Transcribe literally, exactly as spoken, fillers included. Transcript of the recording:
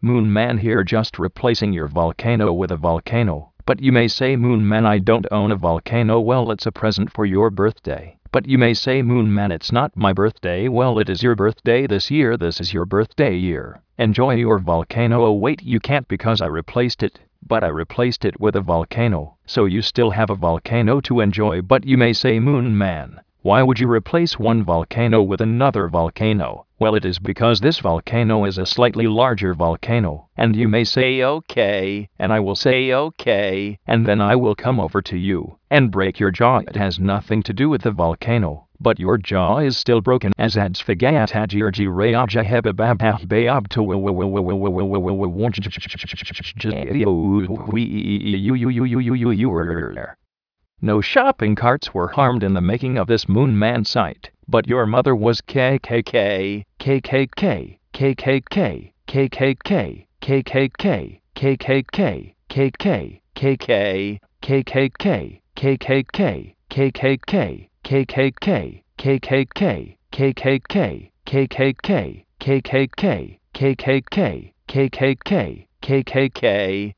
Moon Man here, just replacing your volcano with a volcano. But you may say, Moon Man, I don't own a volcano. Well, it's a present for your birthday. But you may say, Moon Man, it's not my birthday. Well, it is your birthday this year. This is your birthday year. Enjoy your volcano. Oh wait, you can't because I replaced it. But I replaced it with a volcano. So you still have a volcano to enjoy. But you may say, Moon Man, why would you replace one volcano with another volcano? Well, it is because this volcano is a slightly larger volcano. And you may say, okay, and I will say, okay, and then I will come over to you and break your jaw. It has nothing to do with the volcano, but your jaw is still broken. As ads fagayat hajirji rayaja hebabab bayab to no shopping carts were harmed in the making of this Moon Man site, but your mother was K K K, K K K, K K K, K K K, K K K, K K K, K K, K K, K K K, K K K, K K K, K K K, K K K, K K K, K K K, K K K, K K K, K K K, K K K.